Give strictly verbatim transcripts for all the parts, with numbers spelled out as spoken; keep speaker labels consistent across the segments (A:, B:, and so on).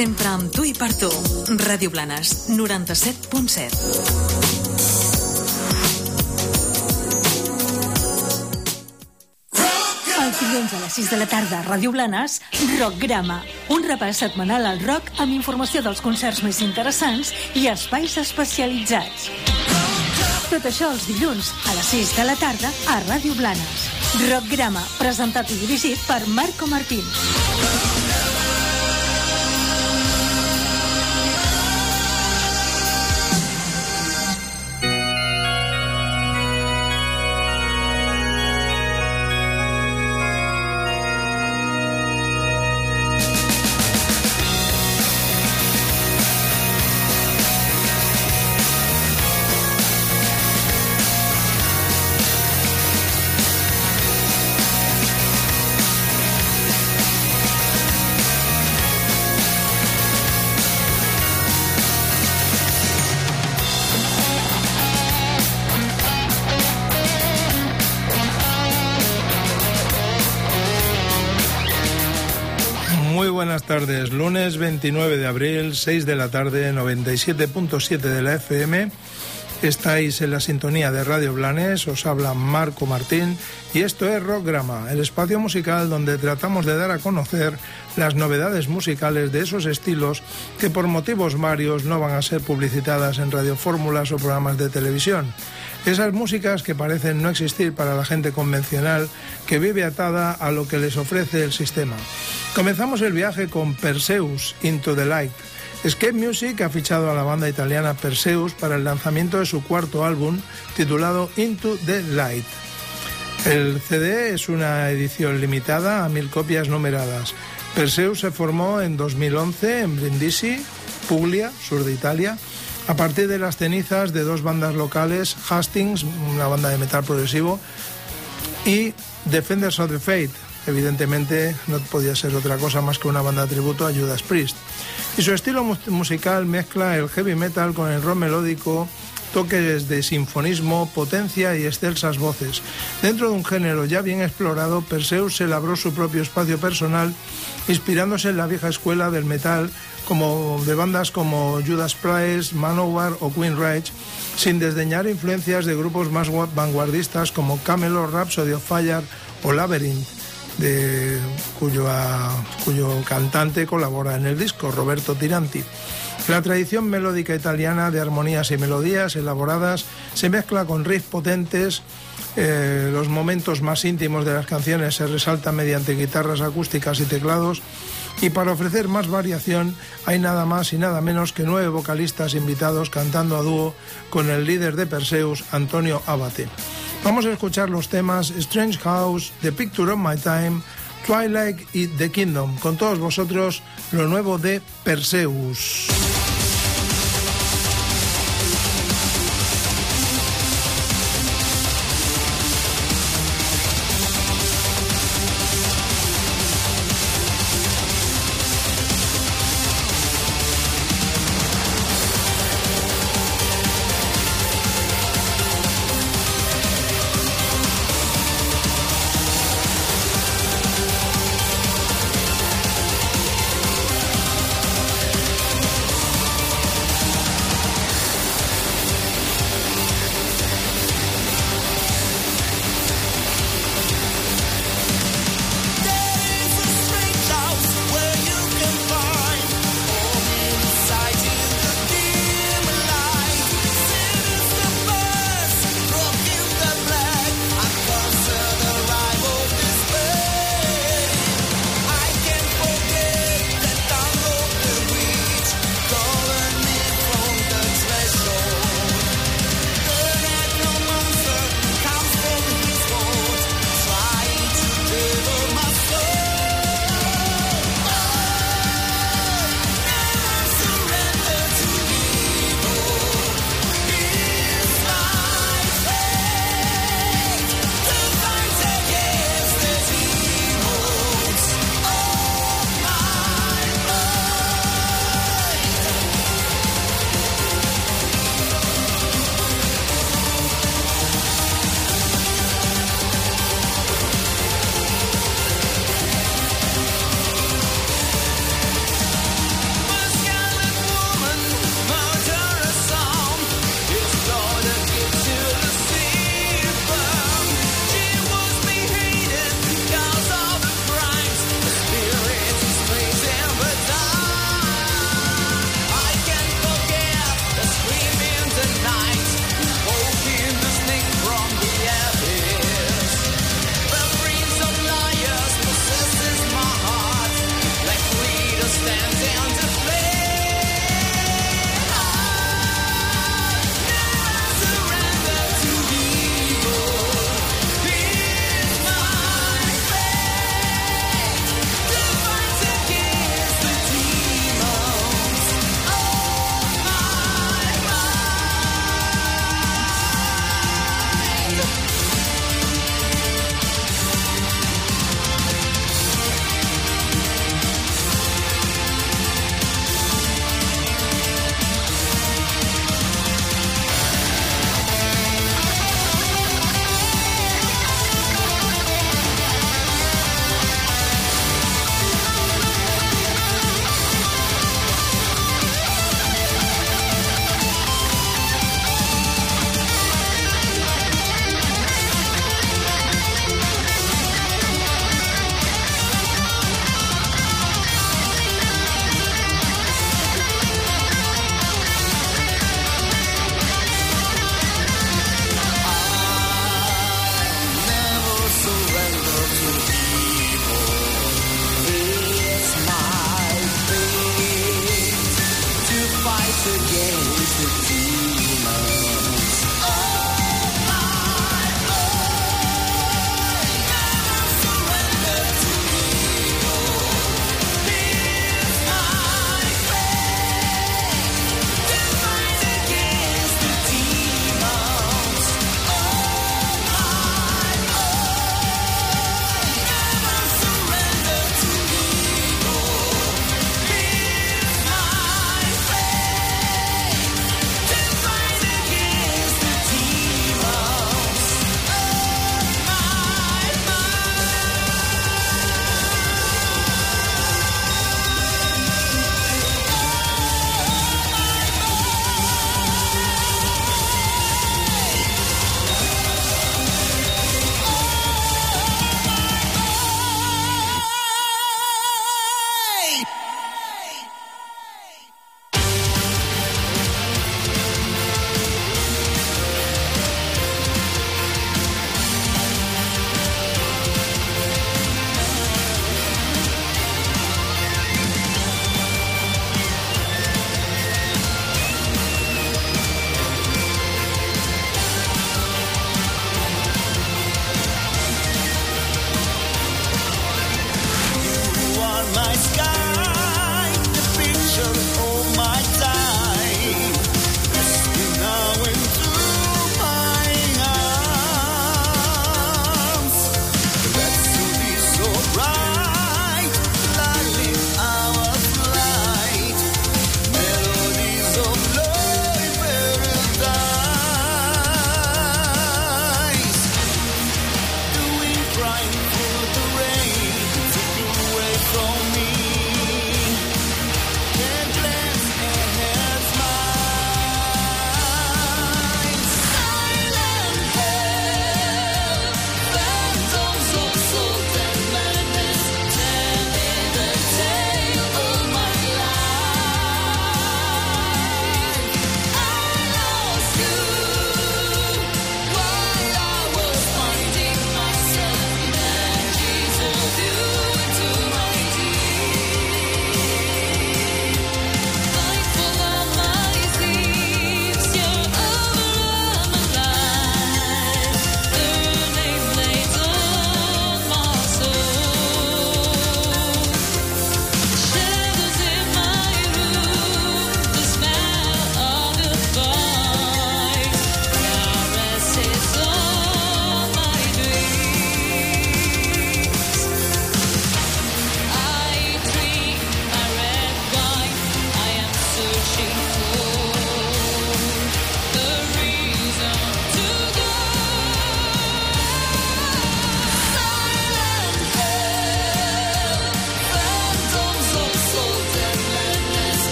A: Sempre amb tu i per tu. Ràdio Blanes, noranta-set punt set.
B: Els dilluns a les sis de la tarda a Ràdio Blanes, Rockgrama, un repàs setmanal al rock amb informació dels concerts més interessants i espais especialitzats. Tot això els dilluns a les sis de la tarda a Ràdio Blanes. Rockgrama, presentat i dirigit per Marco Martín.
C: Buenas tardes, lunes veintinueve de abril, seis de la tarde, noventa y siete punto siete de la F M. Estáis en la sintonía de Radio Blanes, os habla Marco Martín y esto es Rockgrama, el espacio musical donde tratamos de dar a conocer las novedades musicales de esos estilos que por motivos varios no van a ser publicitadas en radiofórmulas o programas de televisión. Esas músicas que parecen no existir para la gente convencional que vive atada a lo que les ofrece el sistema. Comenzamos el viaje con Perseus, Into the Light. Escape Music ha fichado a la banda italiana Perseus para el lanzamiento de su cuarto álbum titulado Into the Light. El C D es una edición limitada a mil copias numeradas. Perseus se formó en dos mil once en Brindisi, Puglia, sur de Italia, a partir de las cenizas de dos bandas locales, Hastings, una banda de metal progresivo, y Defenders of the Faith. Evidentemente no podía ser otra cosa más que una banda de tributo a Judas Priest. Y su estilo musical mezcla el heavy metal con el rock melódico, toques de sinfonismo, potencia y excelsas voces. Dentro de un género ya bien explorado, Perseus se labró su propio espacio personal, inspirándose en la vieja escuela del metal, como de bandas como Judas Priest, Manowar o Queen Rage, sin desdeñar influencias de grupos más vanguardistas como Camelot, Rhapsody of Fire o Labyrinth, de cuyo, a, cuyo cantante colabora en el disco, Roberto Tiranti. La tradición melódica italiana de armonías y melodías elaboradas se mezcla con riffs potentes. Eh, los momentos más íntimos de las canciones se resaltan mediante guitarras acústicas y teclados, y para ofrecer más variación hay nada más y nada menos que nueve vocalistas invitados cantando a dúo con el líder de Perseus, Antonio Abate. Vamos a escuchar los temas Strange House, The Picture of My Time, Twilight y The Kingdom. Con todos vosotros, lo nuevo de Perseus.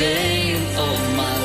D: tale of my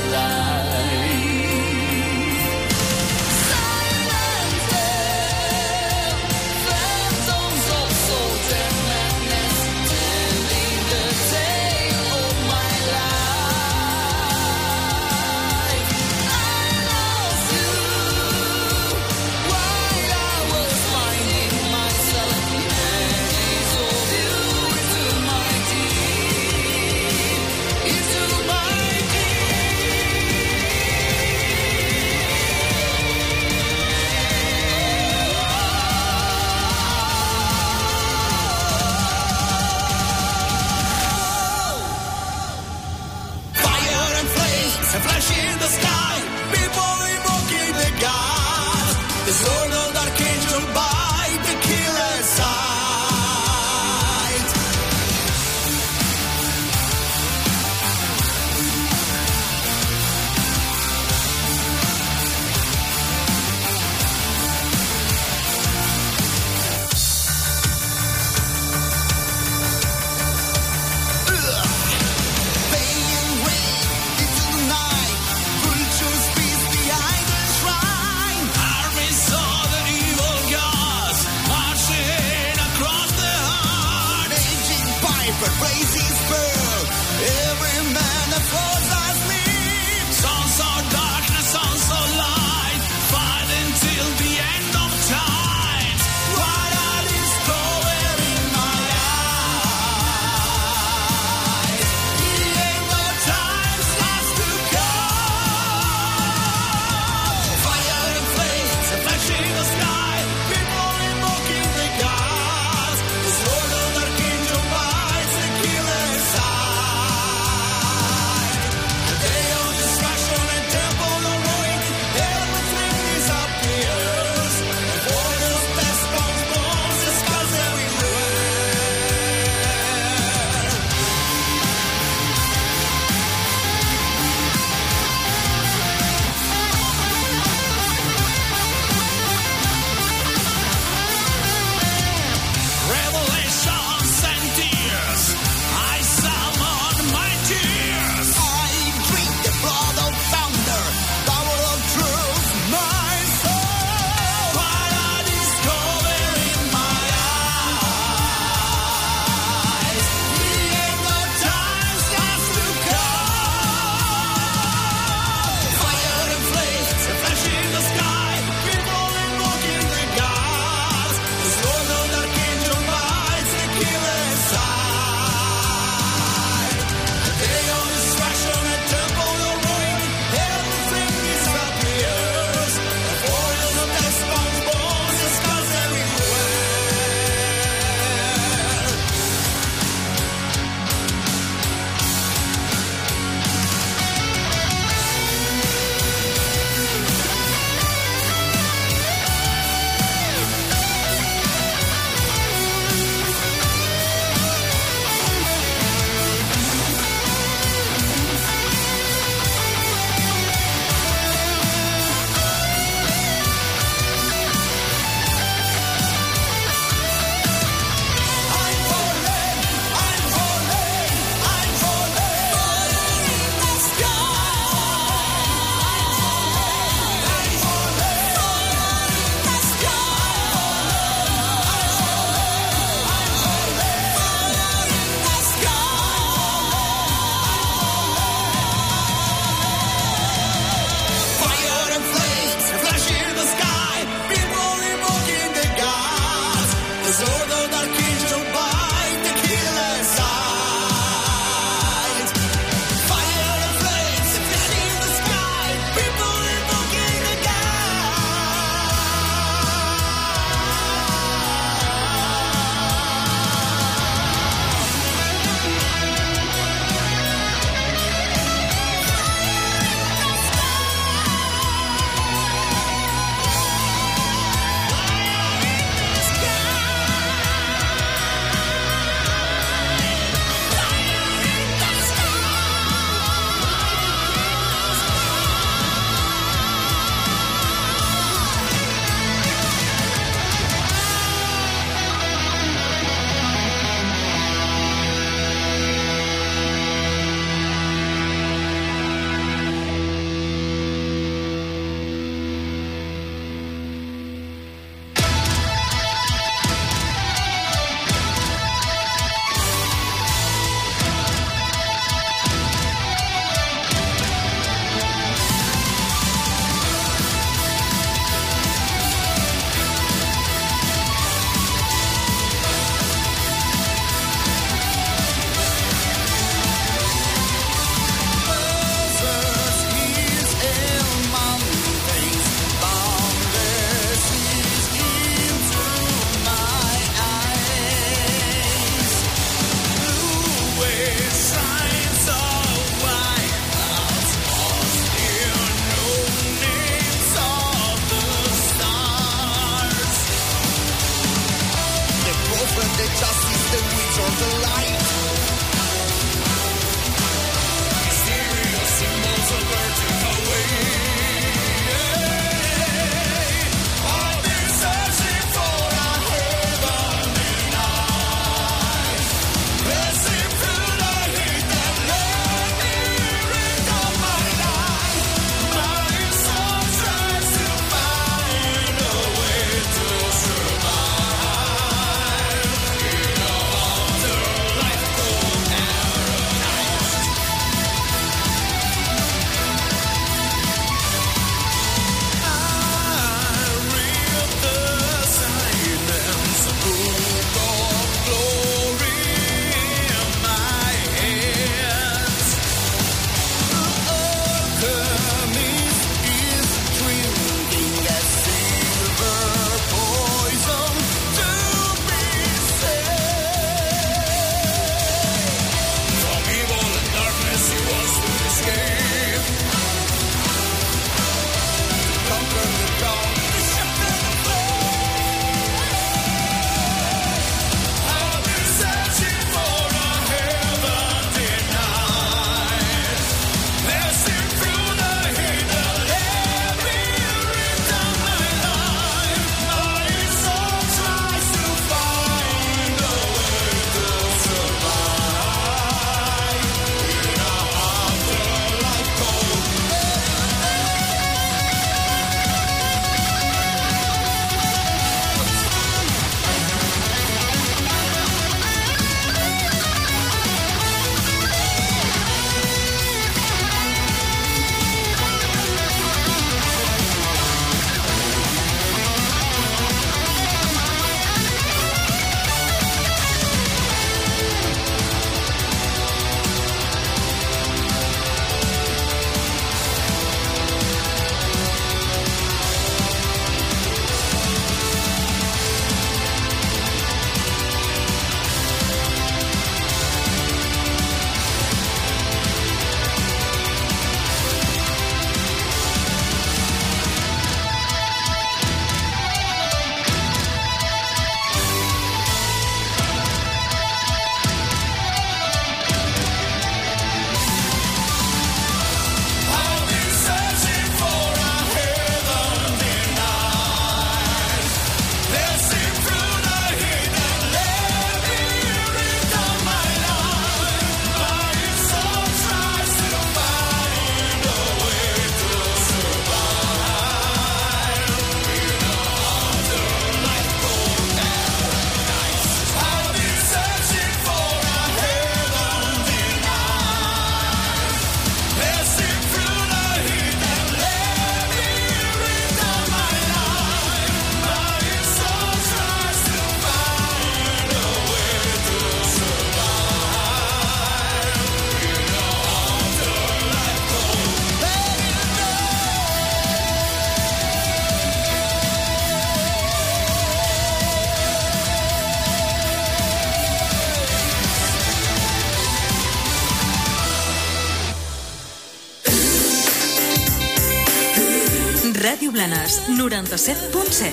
A: Blanes, noranta-set punt set.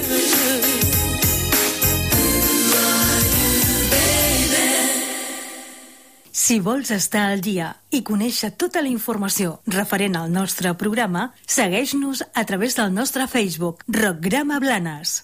B: Si vols estar al dia i conèixer tota la informació referent al nostre programa, segueix-nos a través del nostre Facebook, Rockgrama Blanes.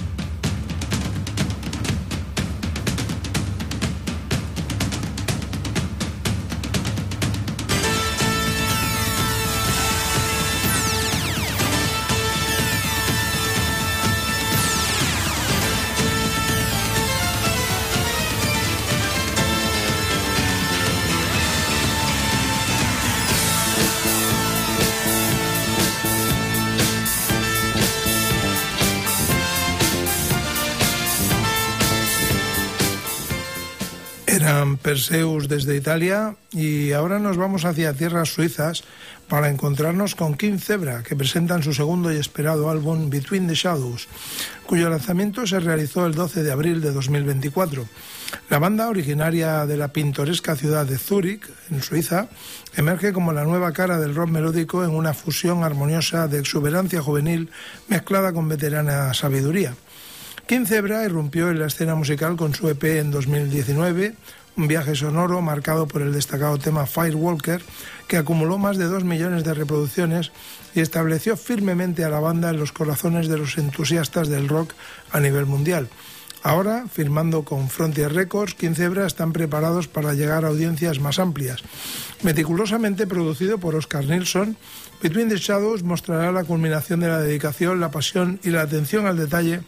C: Eran Perseus desde Italia y ahora nos vamos hacia tierras suizas para encontrarnos con King Zebra, que presentan su segundo y esperado álbum Between the Shadows, cuyo lanzamiento se realizó el doce de abril de dos mil veinticuatro. La banda, originaria de la pintoresca ciudad de Zúrich, en Suiza, emerge como la nueva cara del rock melódico en una fusión armoniosa de exuberancia juvenil mezclada con veterana sabiduría. King Zebra irrumpió en la escena musical con su E P en dos mil diecinueve, un viaje sonoro marcado por el destacado tema Firewalker, que acumuló más de dos millones de reproducciones y estableció firmemente a la banda en los corazones de los entusiastas del rock a nivel mundial. Ahora, firmando con Frontier Records, King Zebra están preparados para llegar a audiencias más amplias. Meticulosamente producido por Oscar Nilsson, Between the Shadows mostrará la culminación de la dedicación, la pasión y la atención al detalle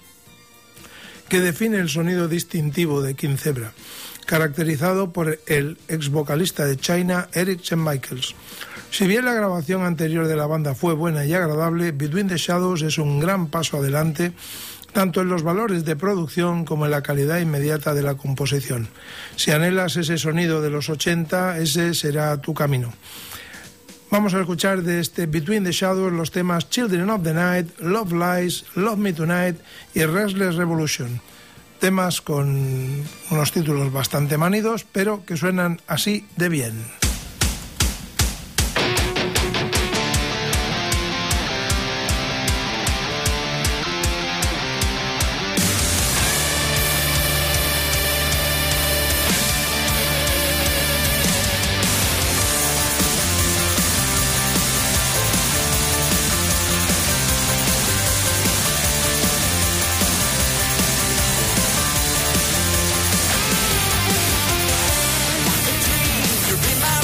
C: que define el sonido distintivo de King Zebra, caracterizado por el ex vocalista de China, Eric Chen Michaels. Si bien la grabación anterior de la banda fue buena y agradable, Between the Shadows es un gran paso adelante, tanto en los valores de producción como en la calidad inmediata de la composición. Si anhelas ese sonido de los ochenta, ese será tu camino. Vamos a escuchar de este Between the Shadows los temas Children of the Night, Love Lies, Love Me Tonight y Restless Revolution. Temas con unos títulos bastante manidos, pero que suenan así de bien.
D: You're in my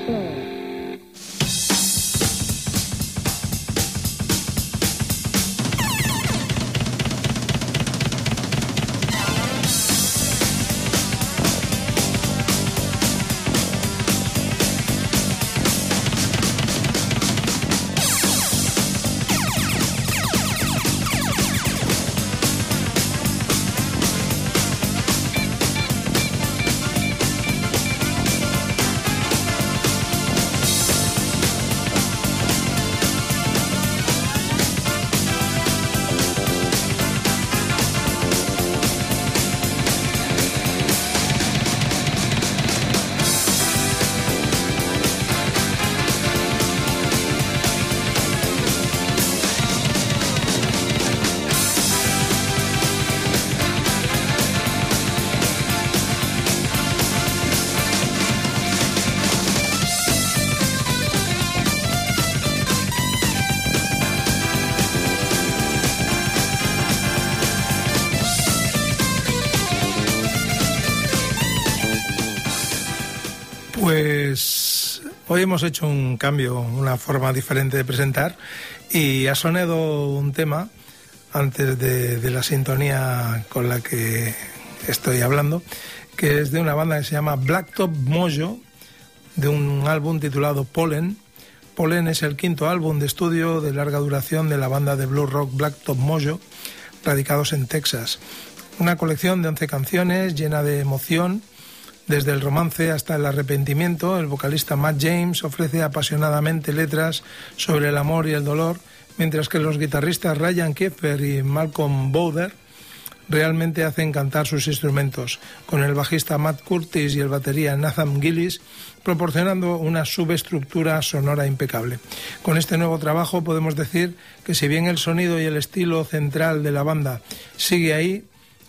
C: Pues hoy hemos hecho un cambio, una forma diferente de presentar, y ha sonado un tema antes de, de la sintonía con la que estoy hablando, que es de una banda que se llama Blacktop Mojo, de un álbum titulado Pollen. Pollen es el quinto álbum de estudio de larga duración de la banda de blues rock Blacktop Mojo, radicados en Texas. Una colección de once canciones llena de emoción. Desde el romance hasta el arrepentimiento, el vocalista Matt James ofrece apasionadamente letras sobre el amor y el dolor, mientras que los guitarristas Ryan Kiefer y Malcolm Bowder realmente hacen cantar sus instrumentos, con el bajista Matt Curtis y el batería Nathan Gillis proporcionando una subestructura sonora impecable. Con este nuevo trabajo podemos decir que si bien el sonido y el estilo central de la banda sigue ahí,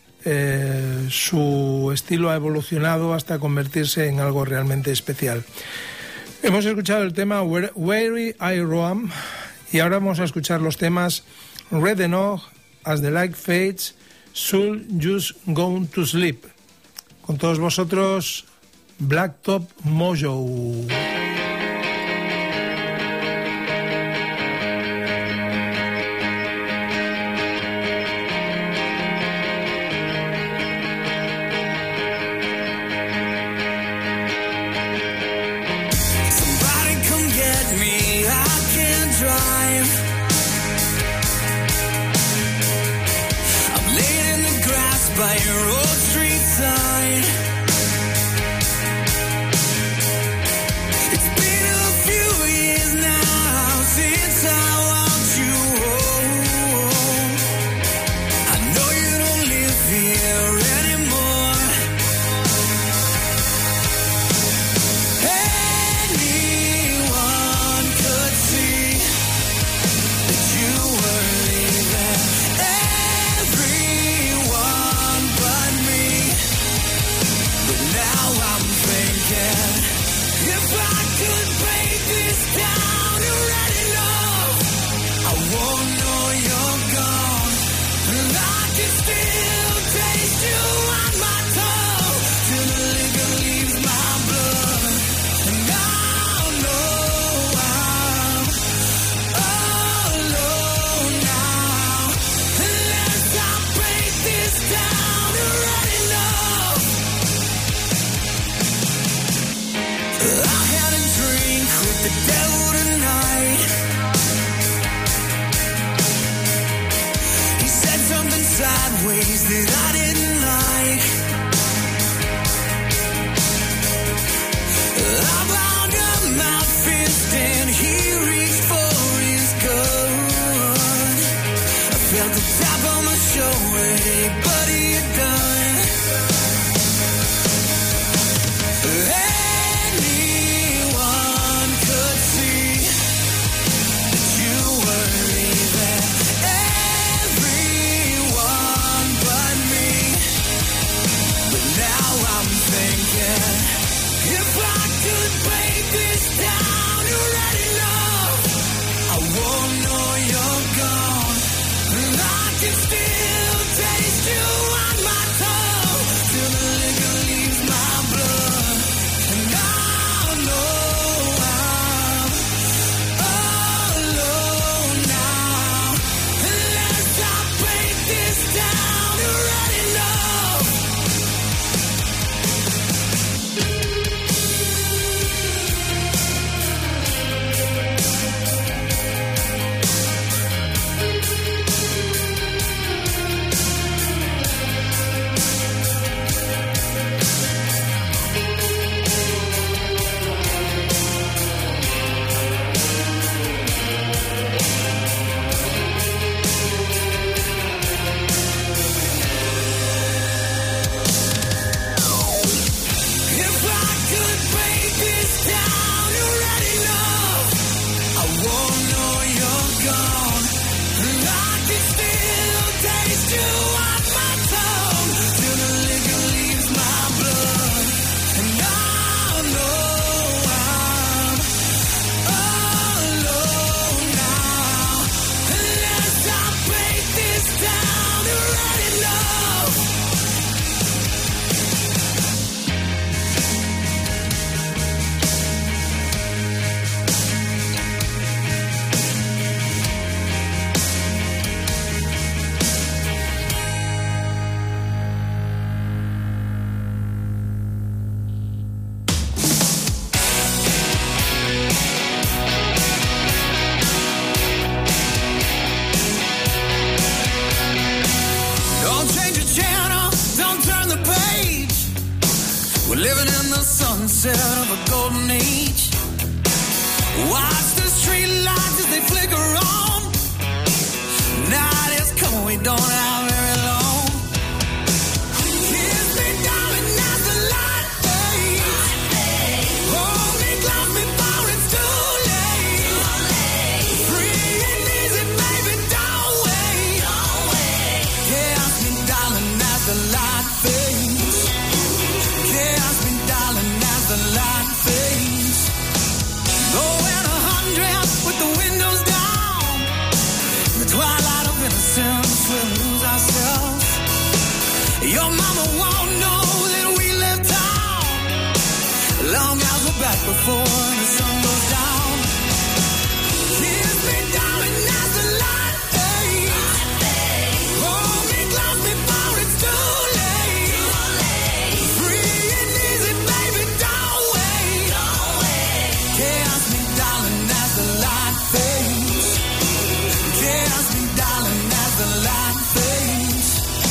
C: Eh, su estilo ha evolucionado hasta convertirse en algo realmente especial. Hemos escuchado el tema Weary I Roam y ahora vamos a escuchar los temas Red Enough, As the Light Fades, Soul Just Gone to Sleep. Con todos vosotros, Blacktop Mojo.
D: By your old street side, it's been a few years now since I walked you home. I know you don't live here anymore. Anyone could see that you were leaving. Everyone but me. But now I'm thinking, if I could break this down to red enough, I won't know you're gone. And I can still taste you on my tongue till the liquor leaves my blood. And I know I'm alone now, unless I break this down to red enough. I had a drink with the devil tonight. He said something sideways that I didn't like. I bound up my fist and he reached for his gun. I felt the tap on my shoulder, hey buddy, you're done. Anyone could see that you were leaving. Everyone but me. But now I'm thinking, if I could break this down to red enough, I won't know you're gone. And I can still taste you on my tongue till the liquor leaves my blood. And I know We're living in the sunset of a golden age. Watch the street lights as they flicker on. Night is coming, we don't have very long. Kiss me, darling, as the light fades. Hold me close before it's too late. Free and easy, baby, don't wait. Kiss me, darling, as the light fades. Kiss me, darling, as the light fades. Going a hundred with the windows down. The twilight of innocence, we'll lose ourselves. Your mama won't know that we left town. Long as we're back before the sun goes down. Kiss me, darling, as the light fades. Hold me close before it's too late. Free and easy, baby, don't wait. Kiss me, darling, as the light fades. Kiss me, darling, as the light fades.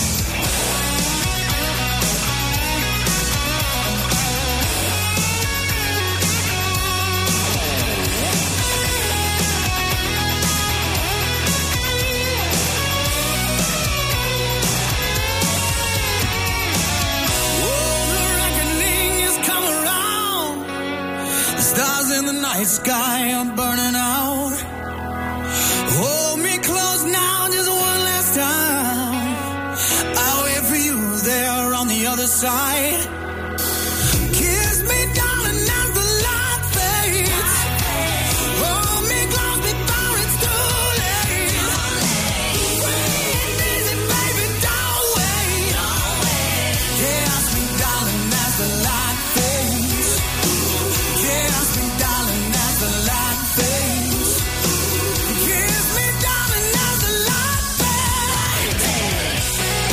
D: Oh, the reckoning has come around. The stars in the night sky are burning out. Hold me close now, just one last time. I'll wait for you there on the other side. Kiss me, darling, as the light fades. Hold me close before it's too late. Free and easy, baby, don't wait. Kiss me, darling, as the light fades. Kiss me, darling, as the light fades. Kiss me, darling, as the light fades.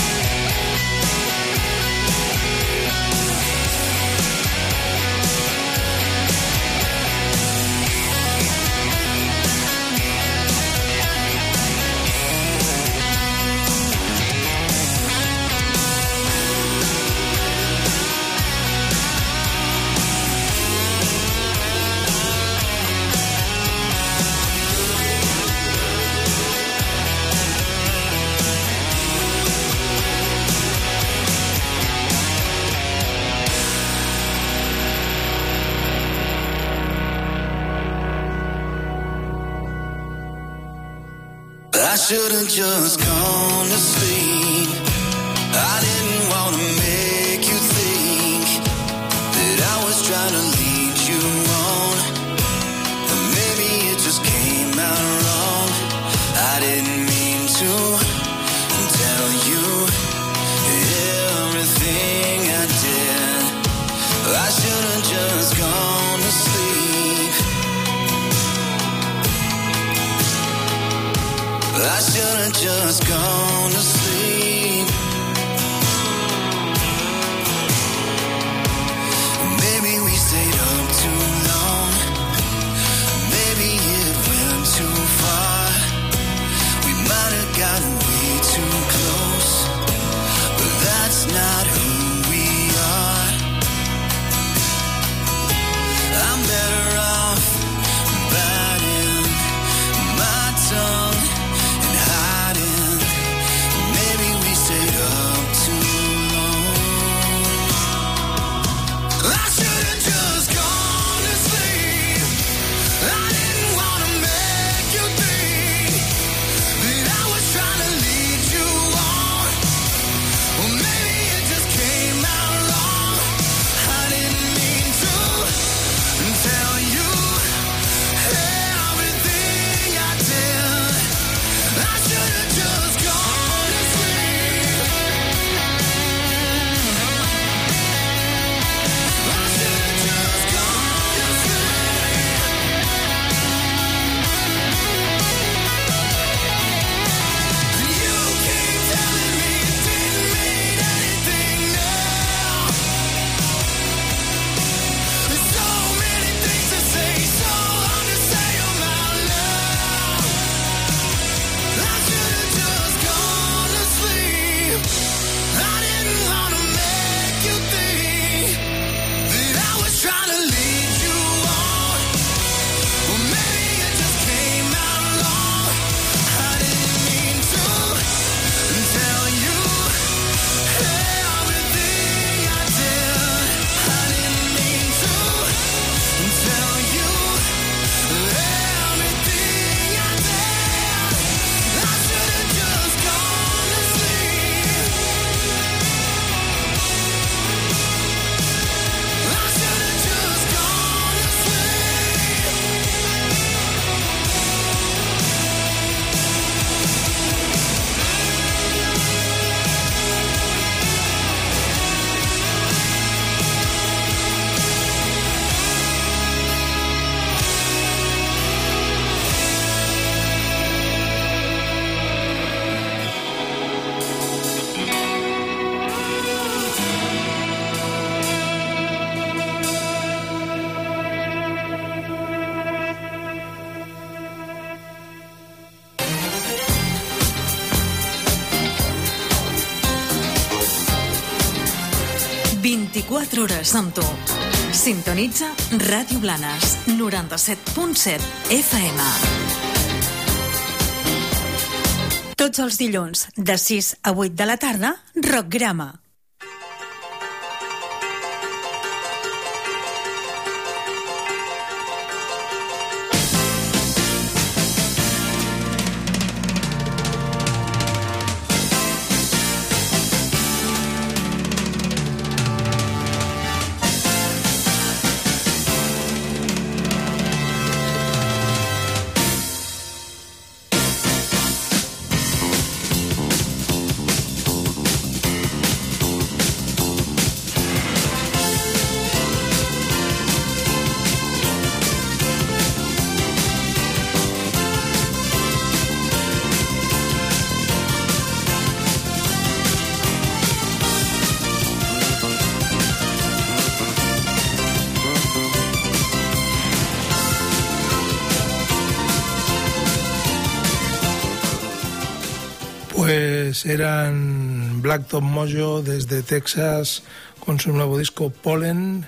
D: I should've just gone to sleep. I didn't wanna make you think that I was trying to lead you on. But maybe it just came out wrong. I didn't mean to tell you everything I did. I should've just gone to sleep. I should've just gone to sleep. Maybe we stayed up too long. Maybe it went too far. We might have gotten way too close, but that's not who we are. I'm better off biting my tongue. Maybe we stayed
A: vint-i-quatre hores amb tu. Sintonitza Ràdio Blanes, noranta-set punt set F M.
B: Tots els dilluns, de sis a vuit de la tarda, Rockgrama.
C: Pues eran Blacktop Mojo desde Texas con su nuevo disco Pollen.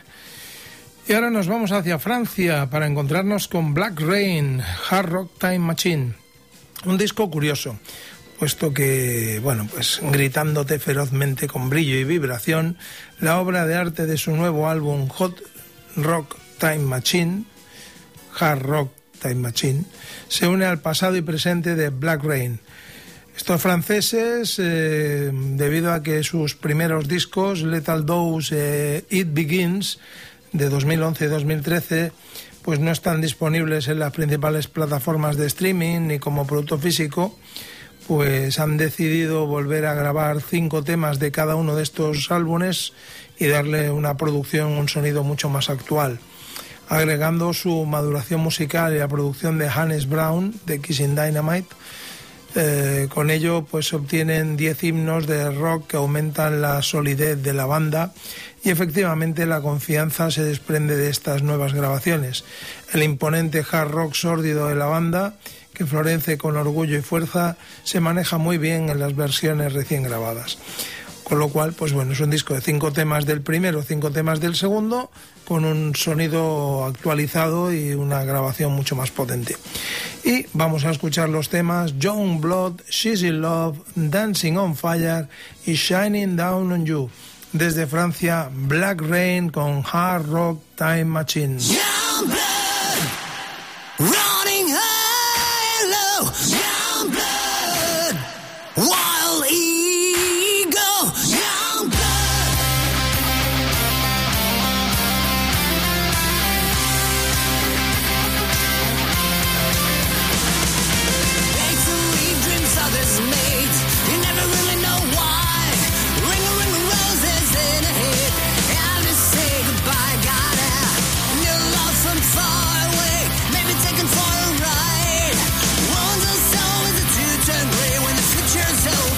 C: Y ahora nos vamos hacia Francia para encontrarnos con Black Rain, Hard Rock Time Machine. Un disco curioso, puesto que, bueno, pues gritándote ferozmente con brillo y vibración, la obra de arte de su nuevo álbum Hot Rock Time Machine, Hard Rock Time Machine, se une al pasado y presente de Black Rain. Estos franceses, eh, debido a que sus primeros discos, Lethal Dose, eh, It Begins, de dos mil once y dos mil trece, pues no están disponibles en las principales plataformas de streaming ni como producto físico, pues han decidido volver a grabar cinco temas de cada uno de estos álbumes y darle una producción, un sonido mucho más actual, agregando su maduración musical y la producción de Hannes Brown, de Kissing Dynamite. Eh, con ello pues obtienen diez himnos de rock que aumentan la solidez de la banda y efectivamente la confianza se desprende de estas nuevas grabaciones. El imponente hard rock sórdido de la banda, que florece con orgullo y fuerza, se maneja muy bien en las versiones recién grabadas. Con lo cual, pues bueno, es un disco de cinco temas del primero, cinco temas del segundo, con un sonido actualizado y una grabación mucho más potente. Y vamos a escuchar los temas Young Blood, She's in Love, Dancing on Fire y Shining Down on You. Desde Francia, Black Rain con Hard Rock Time Machine.
D: Young blood, running high and low. Young blood, wild ego. Young blood. Makes them leave dreams others made. You never really know why. Ring a ring of roses in a head. I'll just say goodbye, gotta. Your love from far away, maybe taken for a ride. Wounds are so as a two-turn gray when the future's over.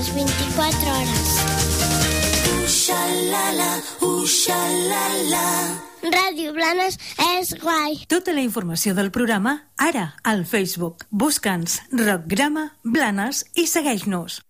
E: Blanes, veinticuatro horas.
D: Uxa-la-la, uxa-la-la.
E: Ràdio Blanes és guai.
B: Tota la informació del programa ara al Facebook. Busca'ns Rockgrama Blanes i segueix-nos.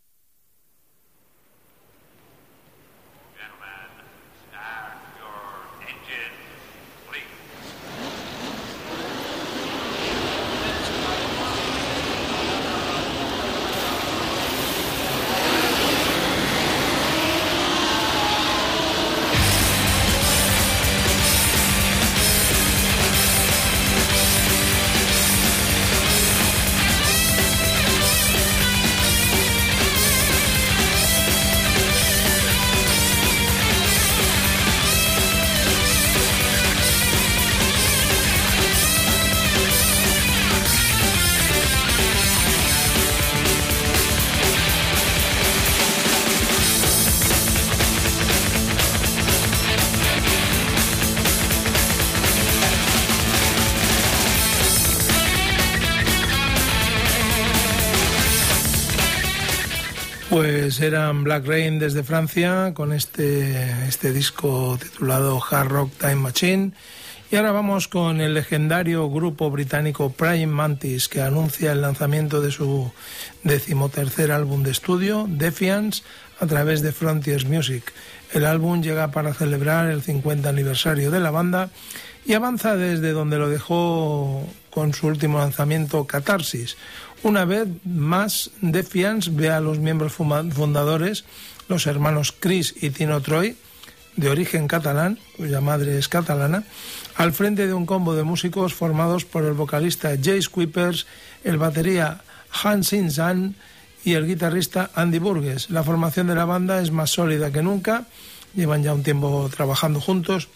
C: Pues eran Black Rain desde Francia con este, este disco titulado Hard Rock Time Machine. Y ahora vamos con el legendario grupo británico Praying Mantis, que anuncia el lanzamiento de su decimotercer álbum de estudio, Defiance, a través de Frontiers Music. El álbum llega para celebrar el cincuenta aniversario de la banda y avanza desde donde lo dejó con su último lanzamiento, Catarsis. Una vez más, Defiance ve a los miembros fundadores, los hermanos Chris y Tino Troy, de origen catalán, cuya madre es catalana, al frente de un combo de músicos formados por el vocalista Jace Kuipers, el batería Hans Insan y el guitarrista Andy Burgess. La formación de la banda es más sólida que nunca, llevan ya un tiempo trabajando juntos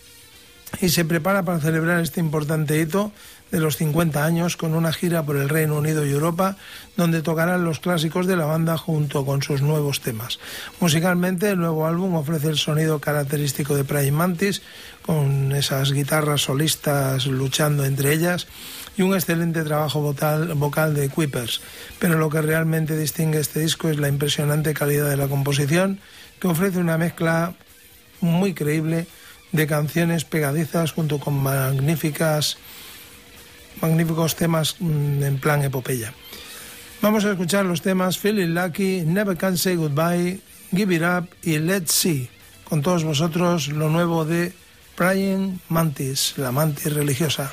C: y se prepara para celebrar este importante hito de los cincuenta años con una gira por el Reino Unido y Europa, donde tocarán los clásicos de la banda junto con sus nuevos temas. Musicalmente, el nuevo álbum ofrece el sonido característico de Praying Mantis, con esas guitarras solistas luchando entre ellas, y un excelente trabajo vocal, vocal de Kuipers. Pero lo que realmente distingue este disco es la impresionante calidad de la composición, que ofrece una mezcla muy creíble de canciones pegadizas junto con magníficas magníficos temas en plan epopeya. Vamos a escuchar los temas Feeling Lucky, Never Can Say Goodbye, Give It Up y Let's See. Con todos vosotros lo nuevo de Praying Mantis, la mantis religiosa.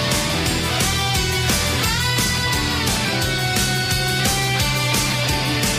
D: We'll be right back.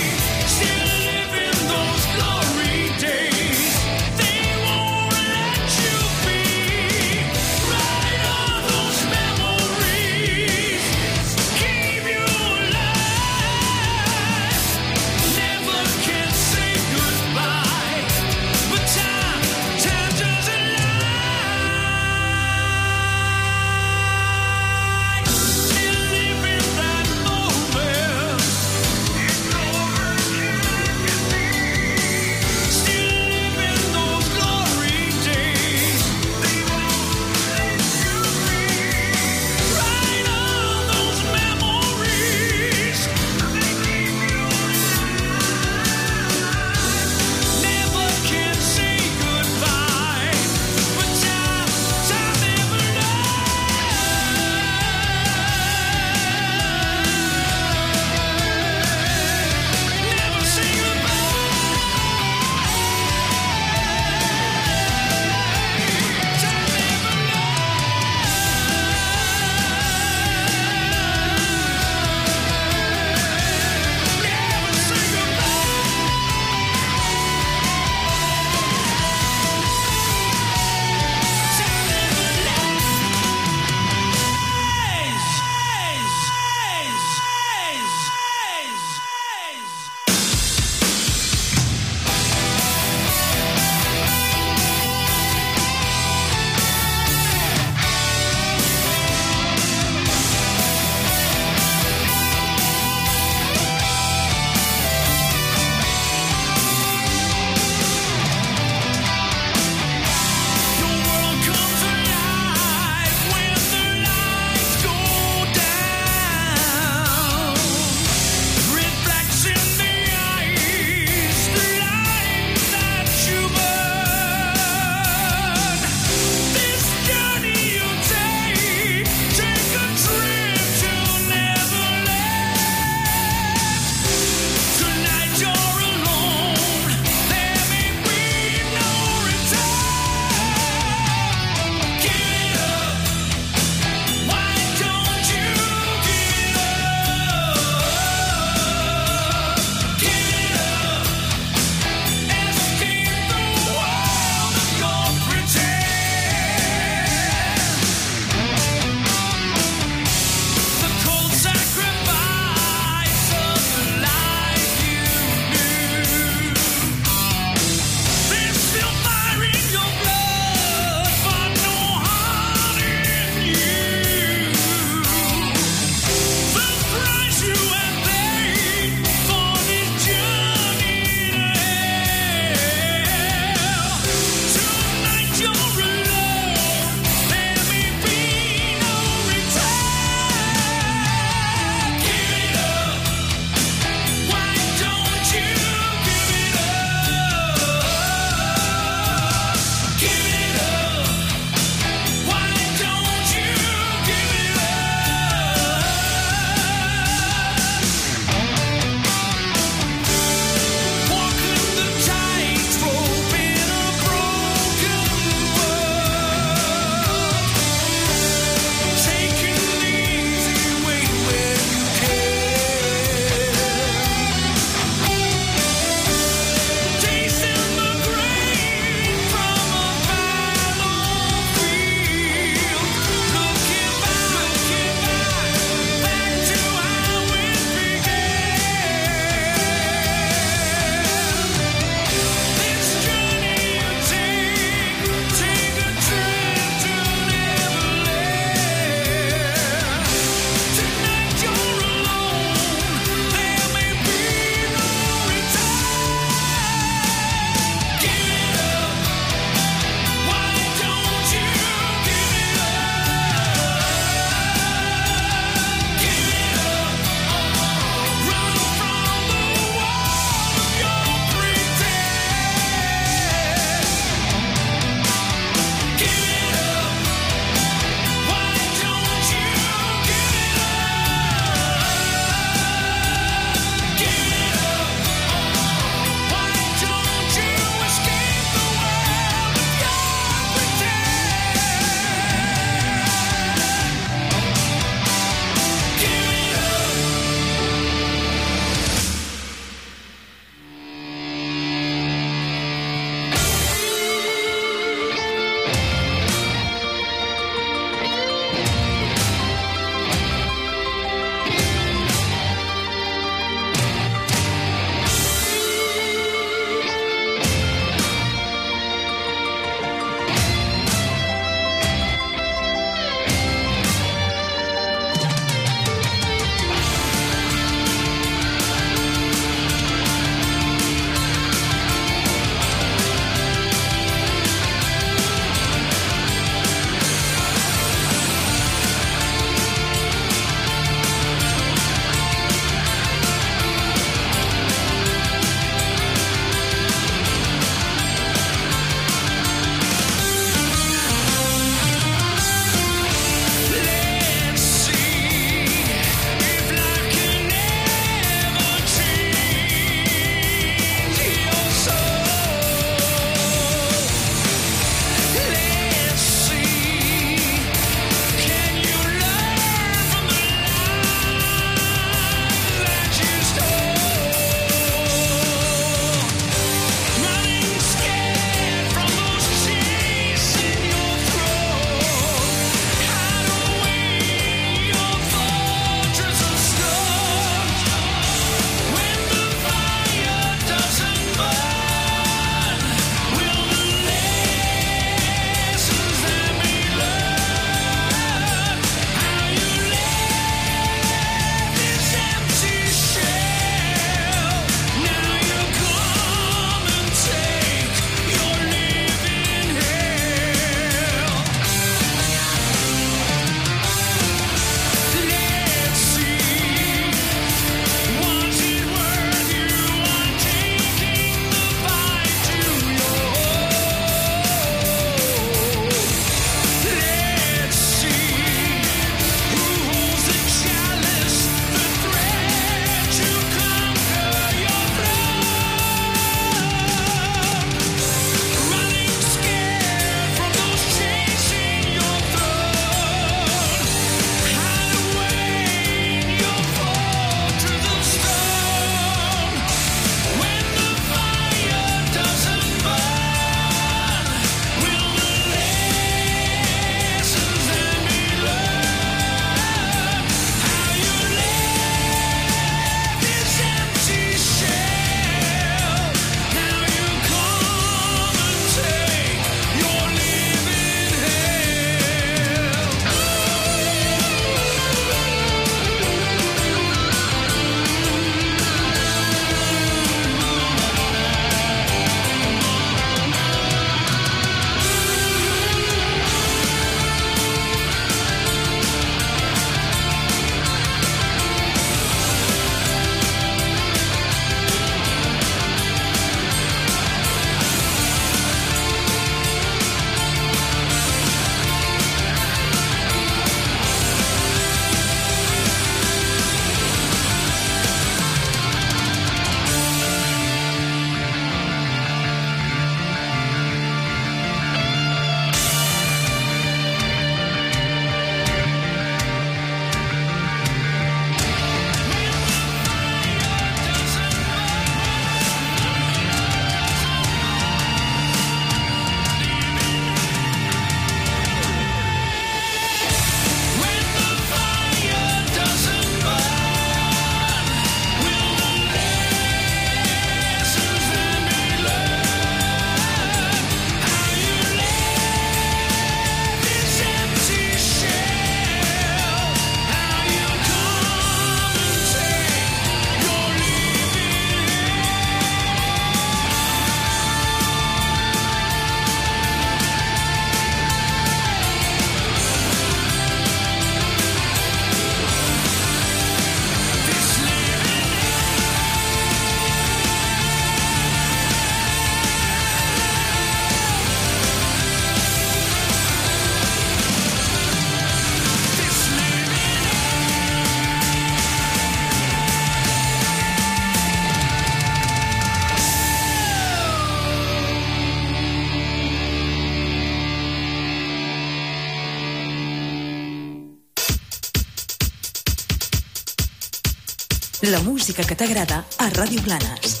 A: La música que t'agrada a Ràdio Blanes.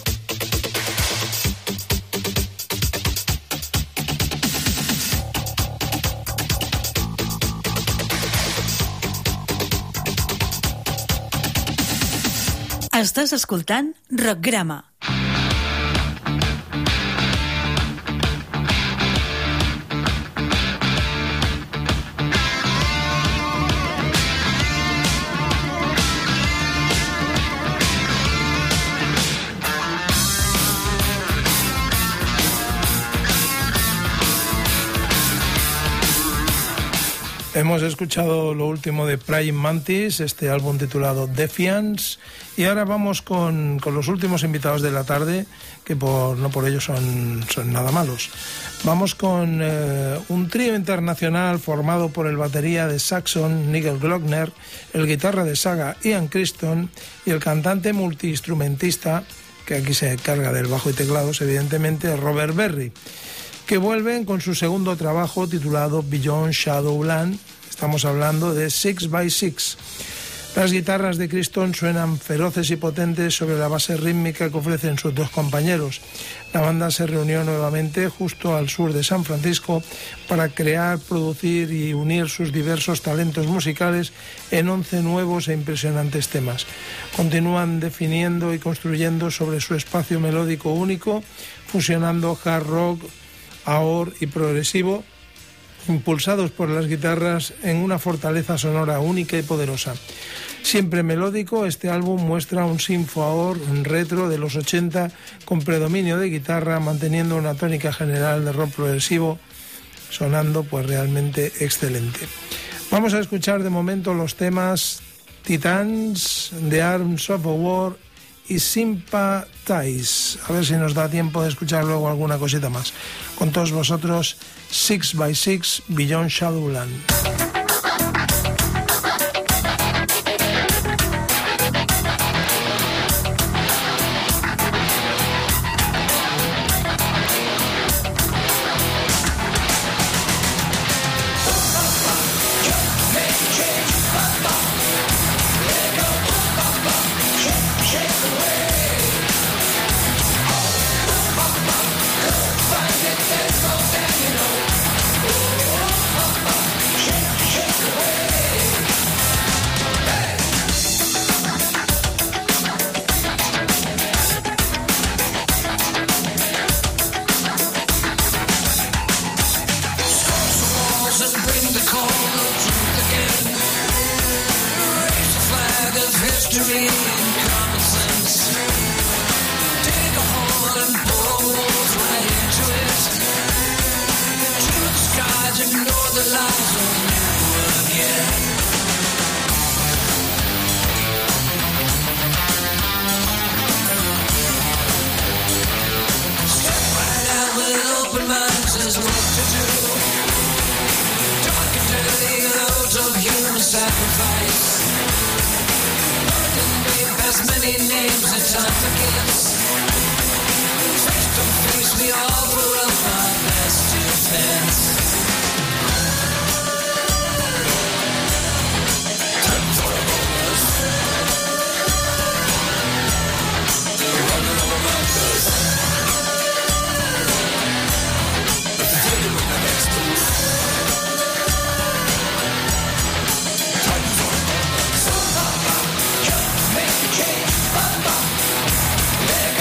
B: Estàs escoltant Rockgrama.
C: Hemos escuchado lo último de Praying Mantis, este álbum titulado Defiance, y ahora vamos con, con los últimos invitados de la tarde, que por, no por ello son, son nada malos. Vamos con eh, un trío internacional formado por el batería de Saxon, Nigel Glockner, el guitarra de Saga, Ian Criston, y el cantante multiinstrumentista, que aquí se encarga del bajo y teclados, evidentemente, Robert Berry, que vuelven con su segundo trabajo titulado Beyond Shadowland. Estamos hablando de Six by Six. Las guitarras de Criston suenan feroces y potentes sobre la base rítmica que ofrecen sus dos compañeros. La banda se reunió nuevamente justo al sur de San Francisco para crear, producir y unir sus diversos talentos musicales en once nuevos e impresionantes temas. Continúan definiendo y construyendo sobre su espacio melódico único, fusionando hard rock, ahor y progresivo, impulsados por las guitarras en una fortaleza sonora única y poderosa. Siempre melódico, este álbum muestra un synth-ahor retro de los ochenta con predominio de guitarra, manteniendo una tónica general de rock progresivo, sonando pues realmente excelente. Vamos a escuchar de momento los temas Titans, The Arms of a War y Sympathize. A ver si nos da tiempo de escuchar luego alguna cosita más. Con todos vosotros, Six by Six, Beyond Shadowland.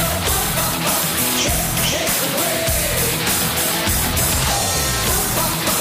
D: Bye.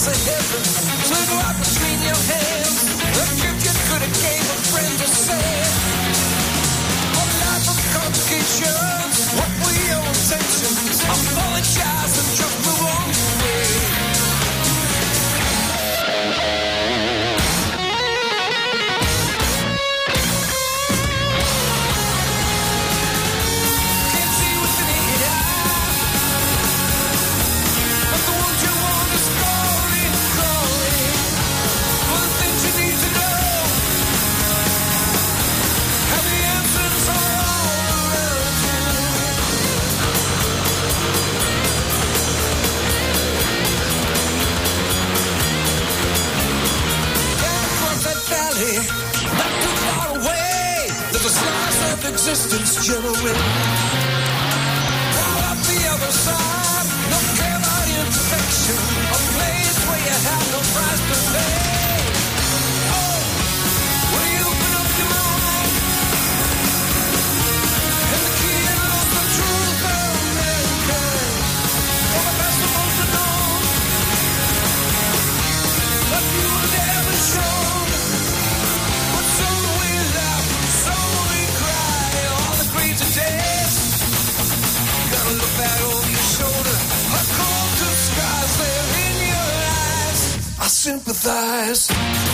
D: skies of heaven slip right between your hands. The gift you could have gave a friend to say. A life of complications, what were your intentions? Apologize and just move on away. Can't see with the naked eye, but the ones you want is calling, calling for the things you need to know. And the answers are all around you. Down across that valley, not too far away, there's a slice of existence generating. While up the other side, no care about imperfection, a place where you have no price to pay. Oh, where you open up your mind, and the key unlocks the truth of mankind. For the best of most to know, but you will never show. But so we laugh, so we cry, all the crazy days. You gotta look back over your shoulder, a cold to skies there in your eyes. I sympathize.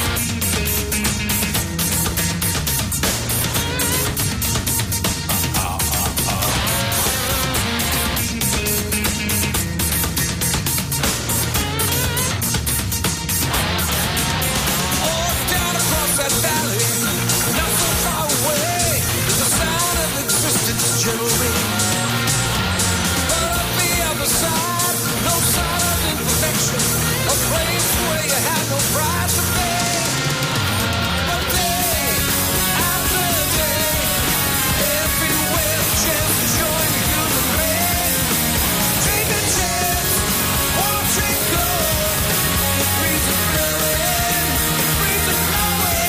D: Oh, down across that valley, not so far away, there's a sound of existence generating. But up the other side, no sign of imperfection, a place where you have no price to pay. But day after day, everywhere a chance to join the human race. Take a chance, watch it go. The breeze is blowing, the breeze is blowing.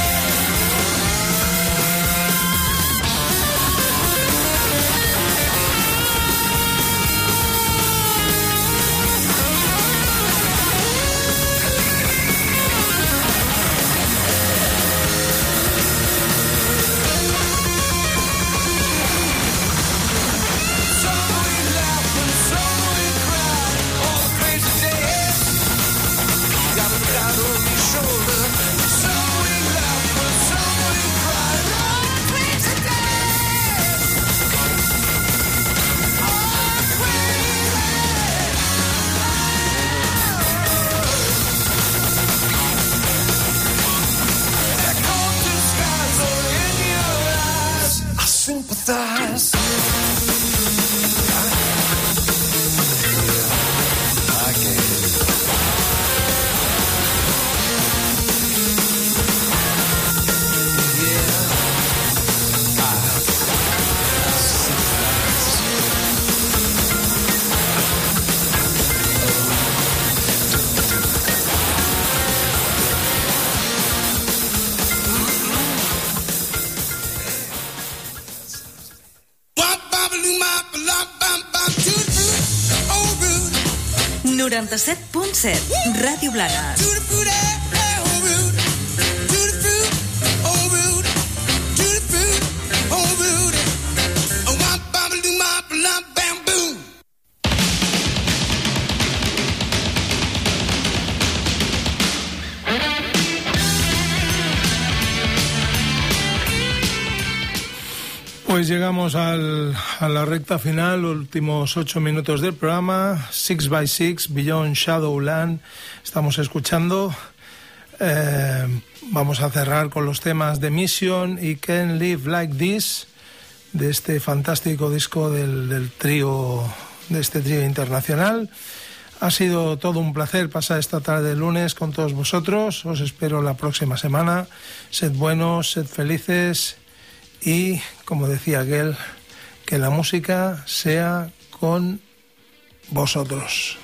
D: So we laugh and so we cry, all the crazy days. Gotta look out over your shoulder. So we laugh and so we cry, all the crazy days. All crazy. That cold to skies are in your eyes. I sympathize. I get it. Yeah. I sympathize.
A: noranta-set punt set, Ràdio Blanes.
C: Pues llegamos al, a la recta final, últimos ocho minutos del programa, Six by Six, Beyond Shadowland, estamos escuchando. Eh, vamos a cerrar con los temas de Mission y Can't Live Like This, de este fantástico disco del, del trío, de este trío internacional. Ha sido todo un placer pasar esta tarde de lunes con todos vosotros, os espero la próxima semana, sed buenos, sed felices. Y, como decía aquel, que la música sea con vosotros.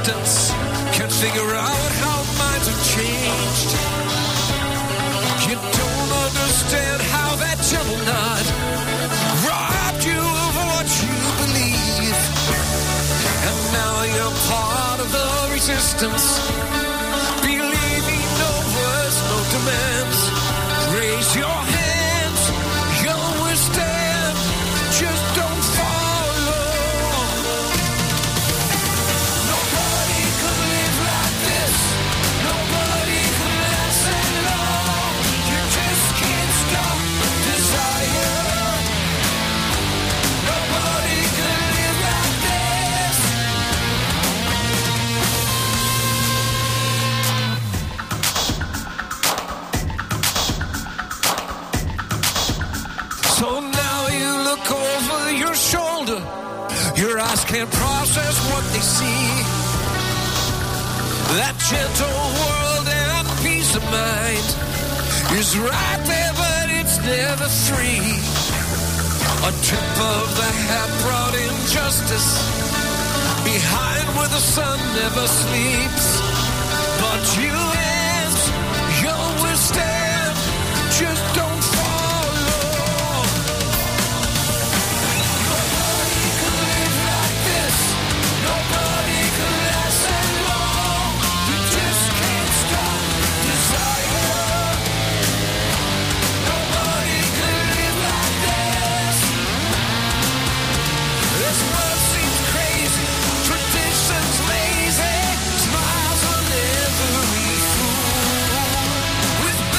D: resistance can't figure out how minds have changed. You don't understand how that gentle nod robbed you of what you believe. And now you're part of the resistance, believing no words, no demands. Raise your hands, you'll withstand, just don't follow. Nobody could live like this, nobody could last that long. You just can't stop desire. Nobody could live like this. So now you look over your shoulder, your eyes can't process what they see. That gentle world and peace of mind is right there, but it's never free. A tip of the hat brought injustice behind where the sun never sleeps. But you hands, you'll withstand.